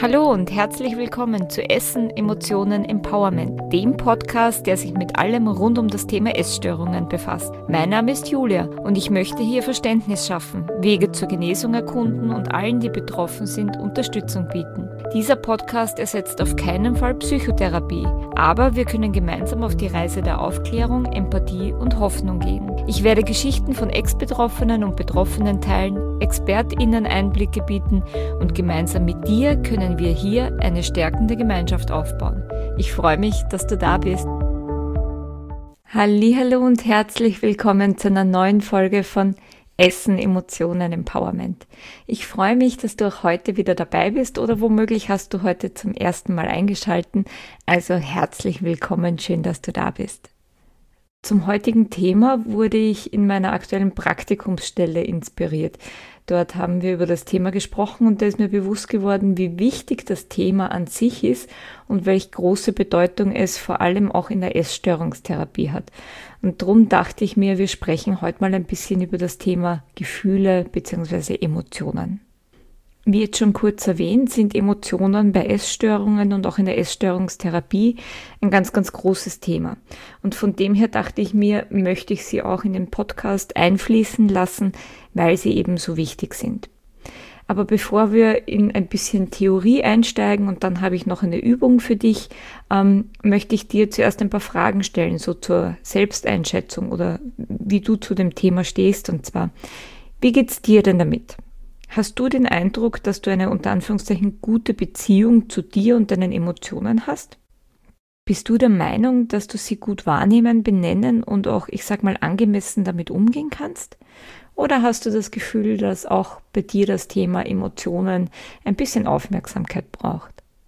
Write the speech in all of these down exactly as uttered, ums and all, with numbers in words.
Hallo und herzlich willkommen zu Essen, Emotionen, Empowerment, dem Podcast, der sich mit allem rund um das Thema Essstörungen befasst. Mein Name ist Julia und ich möchte hier Verständnis schaffen, Wege zur Genesung erkunden und allen, die betroffen sind, Unterstützung bieten. Dieser Podcast ersetzt auf keinen Fall Psychotherapie, aber wir können gemeinsam auf die Reise der Aufklärung, Empathie und Hoffnung gehen. Ich werde Geschichten von Ex-Betroffenen und Betroffenen teilen, ExpertInnen Einblicke bieten und gemeinsam mit dir können wir hier eine stärkende Gemeinschaft aufbauen. Ich freue mich, dass du da bist. Hallihallo und herzlich willkommen zu einer neuen Folge von Essen, Emotionen, Empowerment. Ich freue mich, dass du auch heute wieder dabei bist oder womöglich hast du heute zum ersten Mal eingeschaltet. Also herzlich willkommen, schön, dass du da bist. Zum heutigen Thema wurde ich in meiner aktuellen Praktikumsstelle inspiriert. Dort haben wir über das Thema gesprochen und da ist mir bewusst geworden, wie wichtig das Thema an sich ist und welche große Bedeutung es vor allem auch in der Essstörungstherapie hat. Und darum dachte ich mir, wir sprechen heute mal ein bisschen über das Thema Gefühle bzw. Emotionen. Wie jetzt schon kurz erwähnt, sind Emotionen bei Essstörungen und auch in der Essstörungstherapie ein ganz, ganz großes Thema. Und von dem her dachte ich mir, möchte ich sie auch in den Podcast einfließen lassen, weil sie eben so wichtig sind. Aber bevor wir in ein bisschen Theorie einsteigen und dann habe ich noch eine Übung für dich, ähm, möchte ich dir zuerst ein paar Fragen stellen, so zur Selbsteinschätzung oder wie du zu dem Thema stehst. Und zwar, wie geht's dir denn damit? Hast du den Eindruck, dass du eine unter Anführungszeichen gute Beziehung zu dir und deinen Emotionen hast? Bist du der Meinung, dass du sie gut wahrnehmen, benennen und auch, ich sag mal, angemessen damit umgehen kannst? Oder hast du das Gefühl, dass auch bei dir das Thema Emotionen ein bisschen Aufmerksamkeit braucht?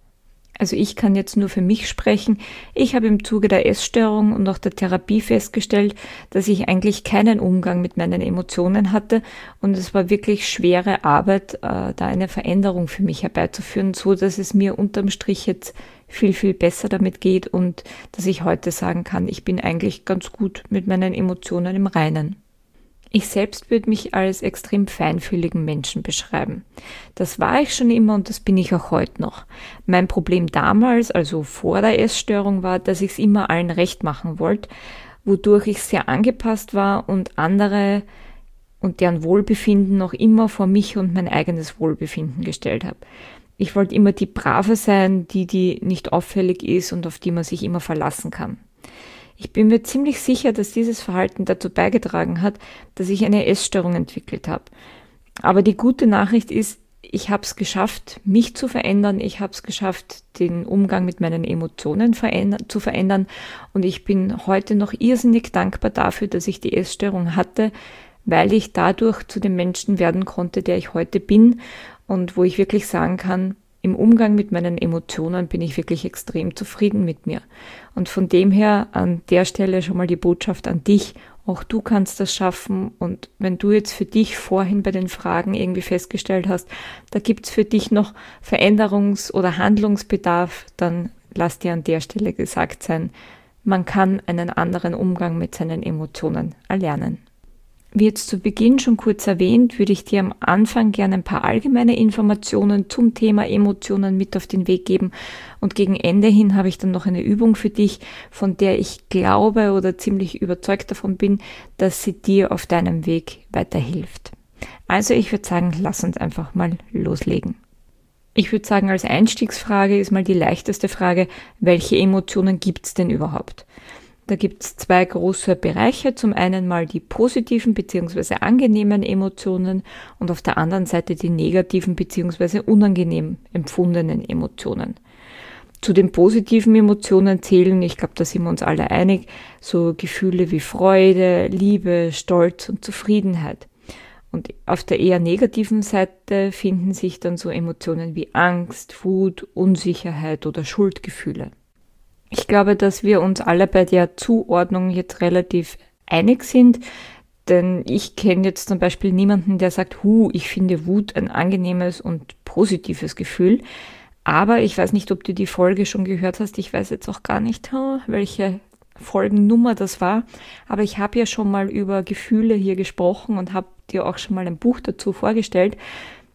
Also ich kann jetzt nur für mich sprechen. Ich habe im Zuge der Essstörung und auch der Therapie festgestellt, dass ich eigentlich keinen Umgang mit meinen Emotionen hatte und es war wirklich schwere Arbeit, äh, da eine Veränderung für mich herbeizuführen, so dass es mir unterm Strich jetzt viel, viel besser damit geht und dass ich heute sagen kann, ich bin eigentlich ganz gut mit meinen Emotionen im Reinen. Ich selbst würde mich als extrem feinfühligen Menschen beschreiben. Das war ich schon immer und das bin ich auch heute noch. Mein Problem damals, also vor der Essstörung, war, dass ich es immer allen recht machen wollte, wodurch ich sehr angepasst war und andere und deren Wohlbefinden noch immer vor mich und mein eigenes Wohlbefinden gestellt habe. Ich wollte immer die Brave sein, die, die nicht auffällig ist und auf die man sich immer verlassen kann. Ich bin mir ziemlich sicher, dass dieses Verhalten dazu beigetragen hat, dass ich eine Essstörung entwickelt habe. Aber die gute Nachricht ist, ich habe es geschafft, mich zu verändern. Ich habe es geschafft, den Umgang mit meinen Emotionen veränder- zu verändern. Und ich bin heute noch irrsinnig dankbar dafür, dass ich die Essstörung hatte, weil ich dadurch zu dem Menschen werden konnte, der ich heute bin und wo ich wirklich sagen kann, im Umgang mit meinen Emotionen bin ich wirklich extrem zufrieden mit mir. Und von dem her an der Stelle schon mal die Botschaft an dich. Auch du kannst das schaffen. Und wenn du jetzt für dich vorhin bei den Fragen irgendwie festgestellt hast, da gibt's für dich noch Veränderungs- oder Handlungsbedarf, dann lass dir an der Stelle gesagt sein, man kann einen anderen Umgang mit seinen Emotionen erlernen. Wie jetzt zu Beginn schon kurz erwähnt, würde ich dir am Anfang gerne ein paar allgemeine Informationen zum Thema Emotionen mit auf den Weg geben und gegen Ende hin habe ich dann noch eine Übung für dich, von der ich glaube oder ziemlich überzeugt davon bin, dass sie dir auf deinem Weg weiterhilft. Also ich würde sagen, lass uns einfach mal loslegen. Ich würde sagen, als Einstiegsfrage ist mal die leichteste Frage, welche Emotionen gibt es denn überhaupt? Da gibt es zwei große Bereiche. Zum einen mal die positiven bzw. angenehmen Emotionen und auf der anderen Seite die negativen bzw. unangenehm empfundenen Emotionen. Zu den positiven Emotionen zählen, ich glaube, da sind wir uns alle einig, so Gefühle wie Freude, Liebe, Stolz und Zufriedenheit. Und auf der eher negativen Seite finden sich dann so Emotionen wie Angst, Wut, Unsicherheit oder Schuldgefühle. Ich glaube, dass wir uns alle bei der Zuordnung jetzt relativ einig sind, denn ich kenne jetzt zum Beispiel niemanden, der sagt, hu, ich finde Wut ein angenehmes und positives Gefühl. Aber ich weiß nicht, ob du die Folge schon gehört hast. Ich weiß jetzt auch gar nicht, welche Folgennummer das war. Aber ich habe ja schon mal über Gefühle hier gesprochen und habe dir auch schon mal ein Buch dazu vorgestellt.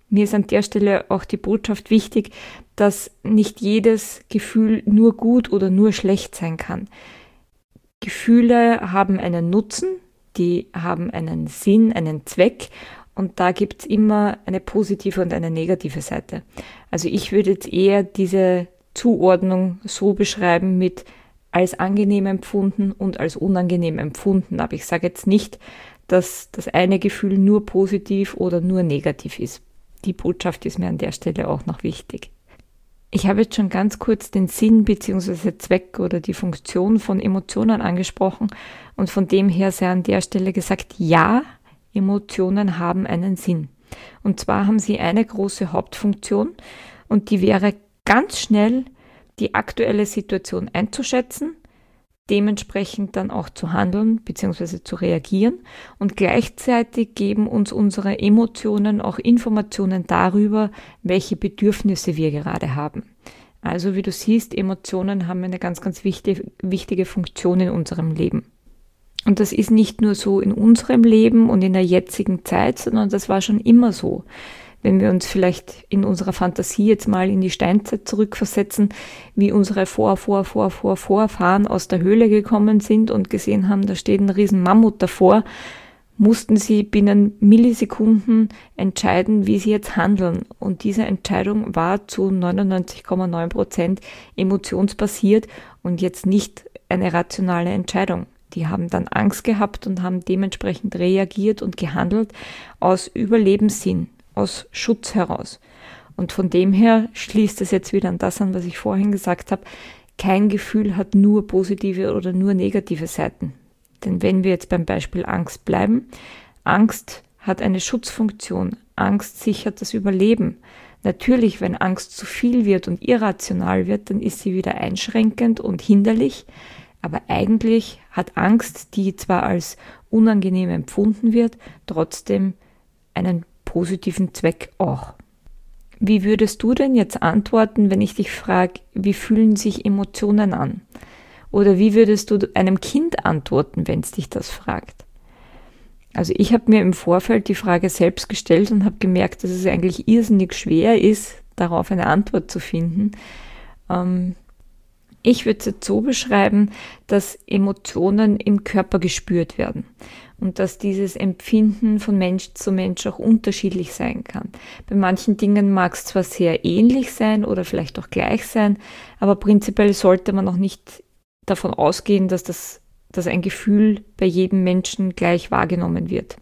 Mir ist an der Stelle auch die Botschaft wichtig, dass nicht jedes Gefühl nur gut oder nur schlecht sein kann. Gefühle haben einen Nutzen, die haben einen Sinn, einen Zweck und da gibt es immer eine positive und eine negative Seite. Also ich würde jetzt eher diese Zuordnung so beschreiben mit als angenehm empfunden und als unangenehm empfunden. Aber ich sage jetzt nicht, dass das eine Gefühl nur positiv oder nur negativ ist. Die Botschaft ist mir an der Stelle auch noch wichtig. Ich habe jetzt schon ganz kurz den Sinn bzw. Zweck oder die Funktion von Emotionen angesprochen und von dem her sei an der Stelle gesagt, ja, Emotionen haben einen Sinn. Und zwar haben sie eine große Hauptfunktion und die wäre ganz schnell die aktuelle Situation einzuschätzen, dementsprechend dann auch zu handeln bzw. zu reagieren und gleichzeitig geben uns unsere Emotionen auch Informationen darüber, welche Bedürfnisse wir gerade haben. Also wie du siehst, Emotionen haben eine ganz, ganz wichtige, wichtige Funktion in unserem Leben. Und das ist nicht nur so in unserem Leben und in der jetzigen Zeit, sondern das war schon immer so. Wenn wir uns vielleicht in unserer Fantasie jetzt mal in die Steinzeit zurückversetzen, wie unsere Vor, Vor, Vor, Vor, Vorfahren aus der Höhle gekommen sind und gesehen haben, da steht ein riesen Mammut davor, mussten sie binnen Millisekunden entscheiden, wie sie jetzt handeln. Und diese Entscheidung war zu neunundneunzig Komma neun Prozent emotionsbasiert und jetzt nicht eine rationale Entscheidung. Die haben dann Angst gehabt und haben dementsprechend reagiert und gehandelt aus Überlebenssinn, aus Schutz heraus. Und von dem her schließt es jetzt wieder an das an, was ich vorhin gesagt habe. Kein Gefühl hat nur positive oder nur negative Seiten. Denn wenn wir jetzt beim Beispiel Angst bleiben, Angst hat eine Schutzfunktion. Angst sichert das Überleben. Natürlich, wenn Angst zu viel wird und irrational wird, dann ist sie wieder einschränkend und hinderlich. Aber eigentlich hat Angst, die zwar als unangenehm empfunden wird, trotzdem einen positiven Zweck auch. Wie würdest du denn jetzt antworten, wenn ich dich frage, wie fühlen sich Emotionen an? Oder wie würdest du einem Kind antworten, wenn es dich das fragt? Also ich habe mir im Vorfeld die Frage selbst gestellt und habe gemerkt, dass es eigentlich irrsinnig schwer ist, darauf eine Antwort zu finden. Ähm, Ich würde es jetzt so beschreiben, dass Emotionen im Körper gespürt werden und dass dieses Empfinden von Mensch zu Mensch auch unterschiedlich sein kann. Bei manchen Dingen mag es zwar sehr ähnlich sein oder vielleicht auch gleich sein, aber prinzipiell sollte man auch nicht davon ausgehen, dass, das, dass ein Gefühl bei jedem Menschen gleich wahrgenommen wird.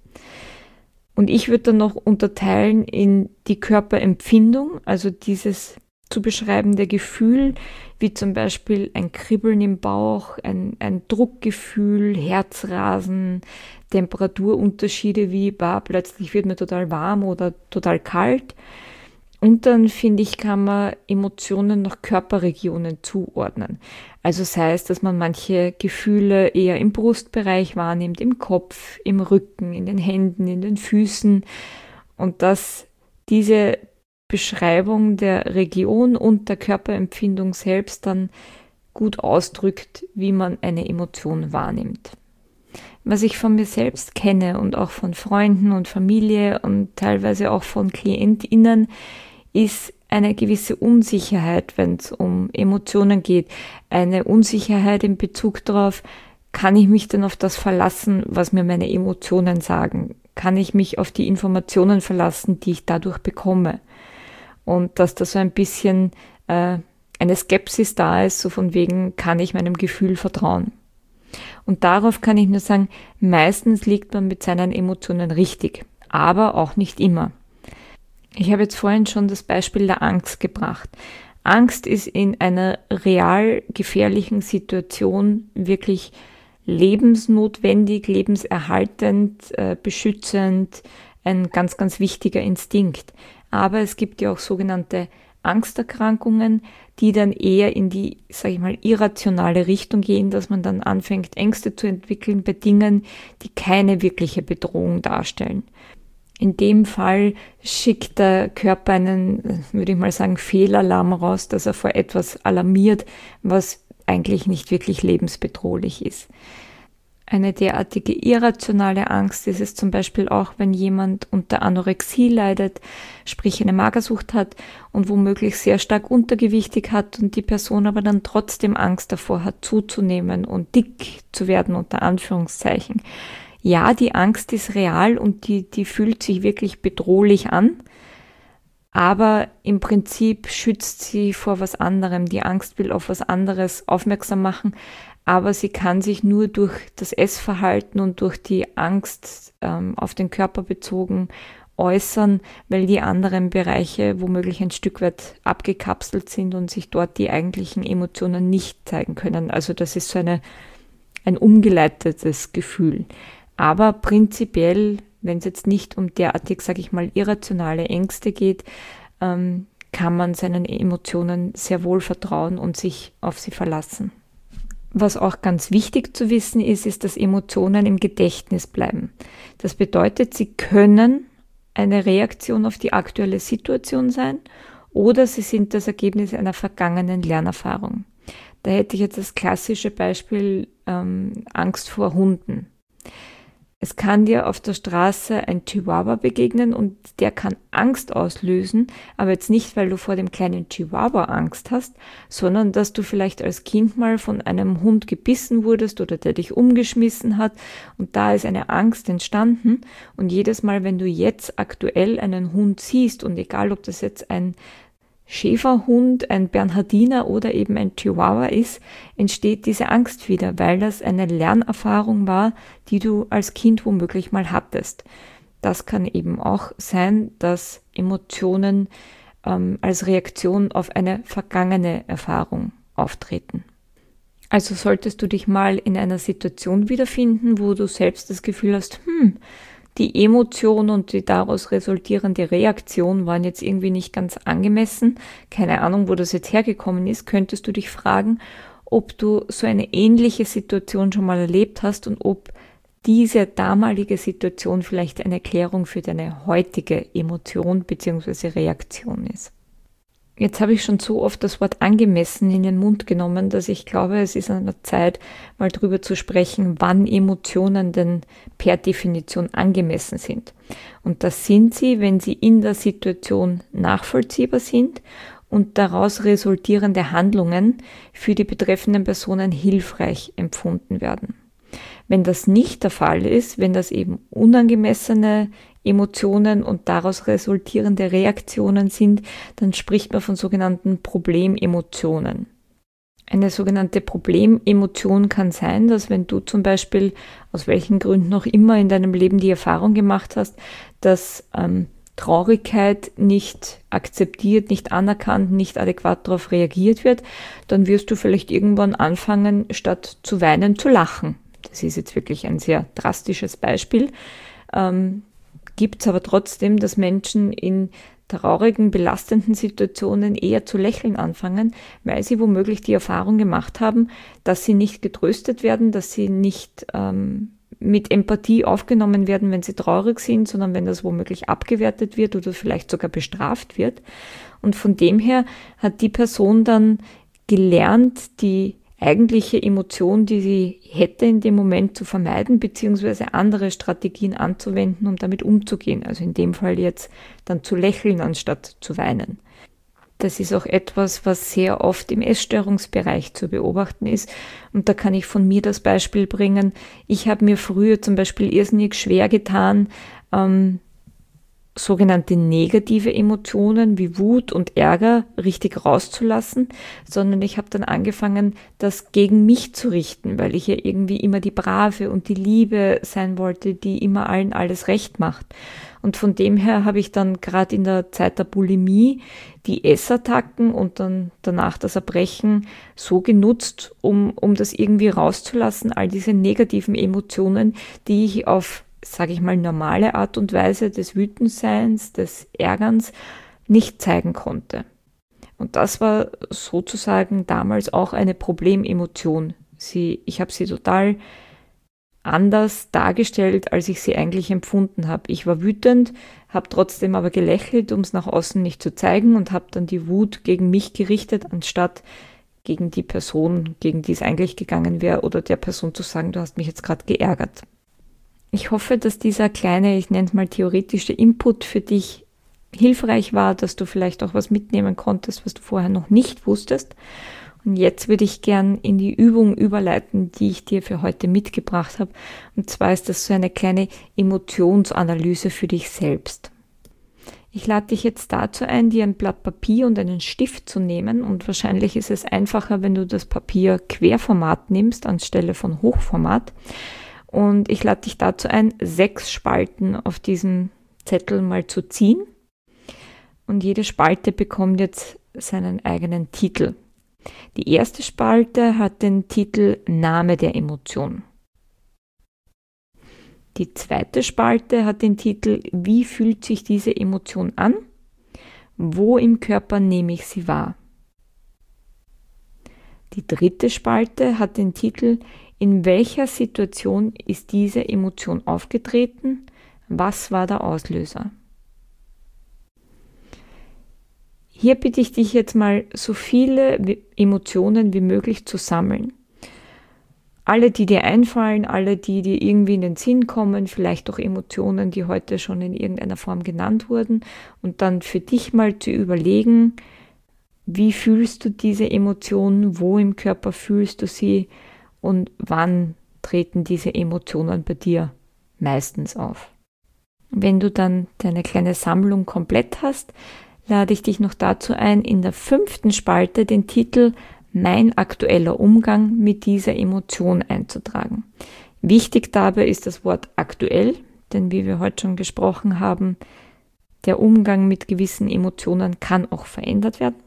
Und ich würde dann noch unterteilen in die Körperempfindung, also dieses zu beschreibende Gefühl, wie zum Beispiel ein Kribbeln im Bauch, ein, ein Druckgefühl, Herzrasen, Temperaturunterschiede wie, bah, plötzlich wird mir total warm oder total kalt. Und dann, finde ich, kann man Emotionen nach Körperregionen zuordnen. Also sei es, dass man manche Gefühle eher im Brustbereich wahrnimmt, im Kopf, im Rücken, in den Händen, in den Füßen und dass diese Beschreibung der Region und der Körperempfindung selbst dann gut ausdrückt, wie man eine Emotion wahrnimmt. Was ich von mir selbst kenne und auch von Freunden und Familie und teilweise auch von KlientInnen, ist eine gewisse Unsicherheit, wenn es um Emotionen geht. Eine Unsicherheit in Bezug darauf, kann ich mich denn auf das verlassen, was mir meine Emotionen sagen? Kann ich mich auf die Informationen verlassen, die ich dadurch bekomme? Und dass da so ein bisschen äh, eine Skepsis da ist, so von wegen, kann ich meinem Gefühl vertrauen? Und darauf kann ich nur sagen, meistens liegt man mit seinen Emotionen richtig, aber auch nicht immer. Ich habe jetzt vorhin schon das Beispiel der Angst gebracht. Angst ist in einer real gefährlichen Situation wirklich lebensnotwendig, lebenserhaltend, äh, beschützend, ein ganz, ganz wichtiger Instinkt. Aber es gibt ja auch sogenannte Angsterkrankungen, die dann eher in die, sage ich mal, irrationale Richtung gehen, dass man dann anfängt, Ängste zu entwickeln bei Dingen, die keine wirkliche Bedrohung darstellen. In dem Fall schickt der Körper einen, würde ich mal sagen, Fehlalarm raus, dass er vor etwas alarmiert, was eigentlich nicht wirklich lebensbedrohlich ist. Eine derartige irrationale Angst ist es zum Beispiel auch, wenn jemand unter Anorexie leidet, sprich eine Magersucht hat und womöglich sehr stark untergewichtig hat und die Person aber dann trotzdem Angst davor hat, zuzunehmen und dick zu werden, unter Anführungszeichen. Ja, die Angst ist real und die, die fühlt sich wirklich bedrohlich an, aber im Prinzip schützt sie vor was anderem. Die Angst will auf was anderes aufmerksam machen, aber sie kann sich nur durch das Essverhalten und durch die Angst ähm, auf den Körper bezogen äußern, weil die anderen Bereiche womöglich ein Stück weit abgekapselt sind und sich dort die eigentlichen Emotionen nicht zeigen können. Also das ist so eine, ein umgeleitetes Gefühl. Aber prinzipiell, wenn es jetzt nicht um derartig, sage ich mal, irrationale Ängste geht, ähm, kann man seinen Emotionen sehr wohl vertrauen und sich auf sie verlassen. Was auch ganz wichtig zu wissen ist, ist, dass Emotionen im Gedächtnis bleiben. Das bedeutet, sie können eine Reaktion auf die aktuelle Situation sein oder sie sind das Ergebnis einer vergangenen Lernerfahrung. Da hätte ich jetzt das klassische Beispiel ähm, Angst vor Hunden. Es kann dir auf der Straße ein Chihuahua begegnen und der kann Angst auslösen, aber jetzt nicht, weil du vor dem kleinen Chihuahua Angst hast, sondern dass du vielleicht als Kind mal von einem Hund gebissen wurdest oder der dich umgeschmissen hat und da ist eine Angst entstanden und jedes Mal, wenn du jetzt aktuell einen Hund siehst und egal, ob das jetzt ein Schäferhund, ein Bernhardiner oder eben ein Chihuahua ist, entsteht diese Angst wieder, weil das eine Lernerfahrung war, die du als Kind womöglich mal hattest. Das kann eben auch sein, dass Emotionen ähm, als Reaktion auf eine vergangene Erfahrung auftreten. Also solltest du dich mal in einer Situation wiederfinden, wo du selbst das Gefühl hast, hm, die Emotion und die daraus resultierende Reaktion waren jetzt irgendwie nicht ganz angemessen. Keine Ahnung, wo das jetzt hergekommen ist. Könntest du dich fragen, ob du so eine ähnliche Situation schon mal erlebt hast und ob diese damalige Situation vielleicht eine Erklärung für deine heutige Emotion bzw. Reaktion ist. Jetzt habe ich schon so oft das Wort angemessen in den Mund genommen, dass ich glaube, es ist an der Zeit, mal drüber zu sprechen, wann Emotionen denn per Definition angemessen sind. Und das sind sie, wenn sie in der Situation nachvollziehbar sind und daraus resultierende Handlungen für die betreffenden Personen hilfreich empfunden werden. Wenn das nicht der Fall ist, wenn das eben unangemessene Emotionen und daraus resultierende Reaktionen sind, dann spricht man von sogenannten Problememotionen. Eine sogenannte Problememotion kann sein, dass wenn du zum Beispiel aus welchen Gründen auch immer in deinem Leben die Erfahrung gemacht hast, dass ähm, Traurigkeit nicht akzeptiert, nicht anerkannt, nicht adäquat darauf reagiert wird, dann wirst du vielleicht irgendwann anfangen, statt zu weinen, zu lachen. Das ist jetzt wirklich ein sehr drastisches Beispiel. Ähm, gibt es aber trotzdem, dass Menschen in traurigen, belastenden Situationen eher zu lächeln anfangen, weil sie womöglich die Erfahrung gemacht haben, dass sie nicht getröstet werden, dass sie nicht ähm, mit Empathie aufgenommen werden, wenn sie traurig sind, sondern wenn das womöglich abgewertet wird oder vielleicht sogar bestraft wird. Und von dem her hat die Person dann gelernt, die eigentliche Emotion, die sie hätte in dem Moment zu vermeiden, beziehungsweise andere Strategien anzuwenden, um damit umzugehen. Also in dem Fall jetzt dann zu lächeln, anstatt zu weinen. Das ist auch etwas, was sehr oft im Essstörungsbereich zu beobachten ist. Und da kann ich von mir das Beispiel bringen. Ich habe mir früher zum Beispiel irrsinnig schwer getan, ähm, sogenannte negative Emotionen wie Wut und Ärger richtig rauszulassen, sondern ich habe dann angefangen, das gegen mich zu richten, weil ich ja irgendwie immer die Brave und die Liebe sein wollte, die immer allen alles recht macht. Und von dem her habe ich dann gerade in der Zeit der Bulimie die Essattacken und dann danach das Erbrechen so genutzt, um, um das irgendwie rauszulassen, all diese negativen Emotionen, die ich auf, sage ich mal, normale Art und Weise des Wütendseins, des Ärgerns nicht zeigen konnte. Und das war sozusagen damals auch eine Problememotion. Sie, ich habe sie total anders dargestellt, als ich sie eigentlich empfunden habe. Ich war wütend, habe trotzdem aber gelächelt, um es nach außen nicht zu zeigen und habe dann die Wut gegen mich gerichtet, anstatt gegen die Person, gegen die es eigentlich gegangen wäre, oder der Person zu sagen, du hast mich jetzt gerade geärgert. Ich hoffe, dass dieser kleine, ich nenne es mal theoretische Input für dich hilfreich war, dass du vielleicht auch was mitnehmen konntest, was du vorher noch nicht wusstest. Und jetzt würde ich gern in die Übung überleiten, die ich dir für heute mitgebracht habe. Und zwar ist das so eine kleine Emotionsanalyse für dich selbst. Ich lade dich jetzt dazu ein, dir ein Blatt Papier und einen Stift zu nehmen. Und wahrscheinlich ist es einfacher, wenn du das Papier Querformat nimmst, anstelle von Hochformat. Und ich lade dich dazu ein, sechs Spalten auf diesem Zettel mal zu ziehen. Und jede Spalte bekommt jetzt seinen eigenen Titel. Die erste Spalte hat den Titel Name der Emotion. Die zweite Spalte hat den Titel Wie fühlt sich diese Emotion an? Wo im Körper nehme ich sie wahr? Die dritte Spalte hat den Titel In welcher Situation ist diese Emotion aufgetreten? Was war der Auslöser? Hier bitte ich dich jetzt mal, so viele Emotionen wie möglich zu sammeln. Alle, die dir einfallen, alle, die dir irgendwie in den Sinn kommen, vielleicht auch Emotionen, die heute schon in irgendeiner Form genannt wurden, und dann für dich mal zu überlegen, wie fühlst du diese Emotionen, wo im Körper fühlst du sie und wann treten diese Emotionen bei dir meistens auf. Wenn du dann deine kleine Sammlung komplett hast, lade ich dich noch dazu ein, in der fünften Spalte den Titel Mein aktueller Umgang mit dieser Emotion einzutragen. Wichtig dabei ist das Wort aktuell, denn wie wir heute schon gesprochen haben, der Umgang mit gewissen Emotionen kann auch verändert werden.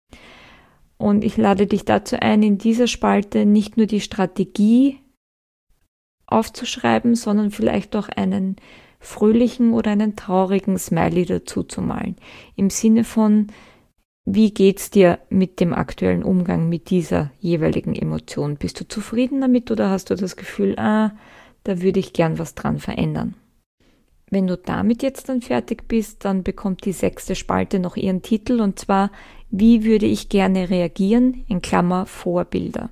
Und ich lade dich dazu ein, in dieser Spalte nicht nur die Strategie aufzuschreiben, sondern vielleicht auch einen fröhlichen oder einen traurigen Smiley dazu zu malen. Im Sinne von, wie geht's dir mit dem aktuellen Umgang mit dieser jeweiligen Emotion? Bist du zufrieden damit oder hast du das Gefühl, ah, da würde ich gern was dran verändern? Wenn du damit jetzt dann fertig bist, dann bekommt die sechste Spalte noch ihren Titel, und zwar, wie würde ich gerne reagieren, in Klammer Vorbilder.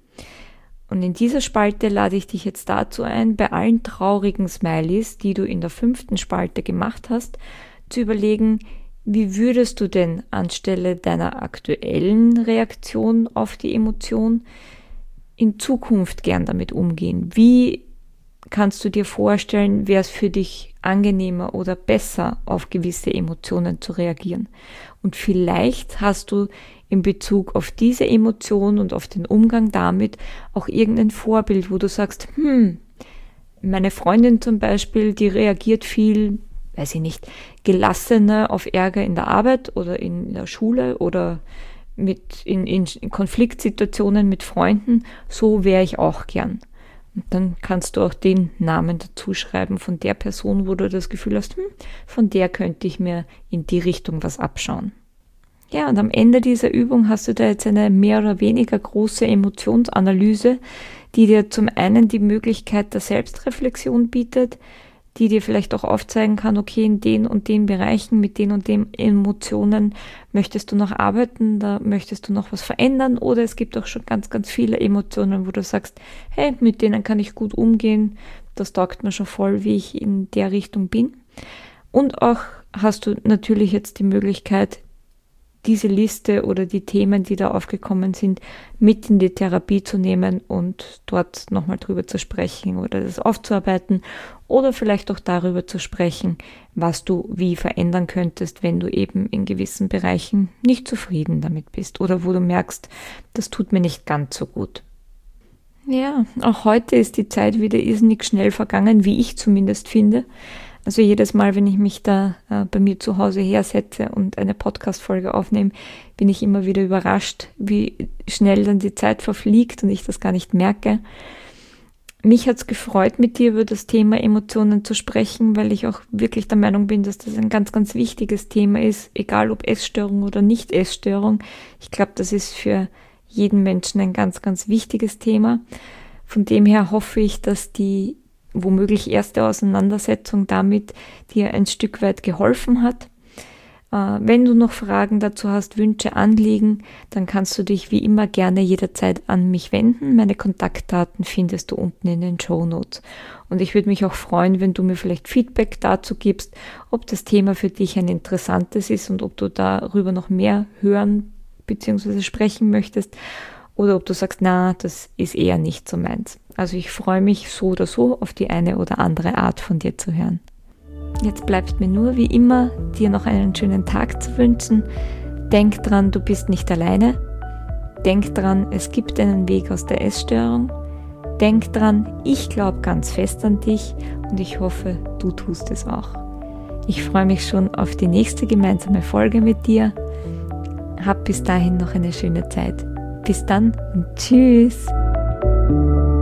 Und in dieser Spalte lade ich dich jetzt dazu ein, bei allen traurigen Smileys, die du in der fünften Spalte gemacht hast, zu überlegen, wie würdest du denn anstelle deiner aktuellen Reaktion auf die Emotion in Zukunft gern damit umgehen? Wie kannst du dir vorstellen, wäre es für dich angenehmer oder besser, auf gewisse Emotionen zu reagieren? Und vielleicht hast du in Bezug auf diese Emotion und auf den Umgang damit auch irgendein Vorbild, wo du sagst, hm, meine Freundin zum Beispiel, die reagiert viel, weiß ich nicht, gelassener auf Ärger in der Arbeit oder in der Schule oder mit in, in Konfliktsituationen mit Freunden, so wäre ich auch gern. Und dann kannst du auch den Namen dazu schreiben von der Person, wo du das Gefühl hast, hm, von der könnte ich mir in die Richtung was abschauen. Ja, und am Ende dieser Übung hast du da jetzt eine mehr oder weniger große Emotionsanalyse, die dir zum einen die Möglichkeit der Selbstreflexion bietet, die dir vielleicht auch aufzeigen kann, okay, in den und den Bereichen, mit den und den Emotionen möchtest du noch arbeiten, da möchtest du noch was verändern, oder es gibt auch schon ganz, ganz viele Emotionen, wo du sagst, hey, mit denen kann ich gut umgehen, das taugt mir schon voll, wie ich in der Richtung bin. Und auch hast du natürlich jetzt die Möglichkeit, diese Liste oder die Themen, die da aufgekommen sind, mit in die Therapie zu nehmen und dort nochmal drüber zu sprechen oder das aufzuarbeiten oder vielleicht auch darüber zu sprechen, was du wie verändern könntest, wenn du eben in gewissen Bereichen nicht zufrieden damit bist oder wo du merkst, das tut mir nicht ganz so gut. Ja, auch heute ist die Zeit wieder irrsinnig schnell vergangen, wie ich zumindest finde. Also jedes Mal, wenn ich mich da äh, bei mir zu Hause hersetze und eine Podcast-Folge aufnehme, bin ich immer wieder überrascht, wie schnell dann die Zeit verfliegt und ich das gar nicht merke. Mich hat's gefreut, mit dir über das Thema Emotionen zu sprechen, weil ich auch wirklich der Meinung bin, dass das ein ganz, ganz wichtiges Thema ist, egal ob Essstörung oder Nicht-Essstörung. Ich glaube, das ist für jeden Menschen ein ganz, ganz wichtiges Thema. Von dem her hoffe ich, dass die womöglich erste Auseinandersetzung damit dir ein Stück weit geholfen hat. Wenn du noch Fragen dazu hast, Wünsche, Anliegen, dann kannst du dich wie immer gerne jederzeit an mich wenden. Meine Kontaktdaten findest du unten in den Shownotes. Und ich würde mich auch freuen, wenn du mir vielleicht Feedback dazu gibst, ob das Thema für dich ein interessantes ist und ob du darüber noch mehr hören bzw. sprechen möchtest oder ob du sagst, na, das ist eher nicht so meins. Also ich freue mich so oder so auf die eine oder andere Art von dir zu hören. Jetzt bleibt mir nur, wie immer, dir noch einen schönen Tag zu wünschen. Denk dran, du bist nicht alleine. Denk dran, es gibt einen Weg aus der Essstörung. Denk dran, ich glaube ganz fest an dich und ich hoffe, du tust es auch. Ich freue mich schon auf die nächste gemeinsame Folge mit dir. Hab bis dahin noch eine schöne Zeit. Bis dann und tschüss!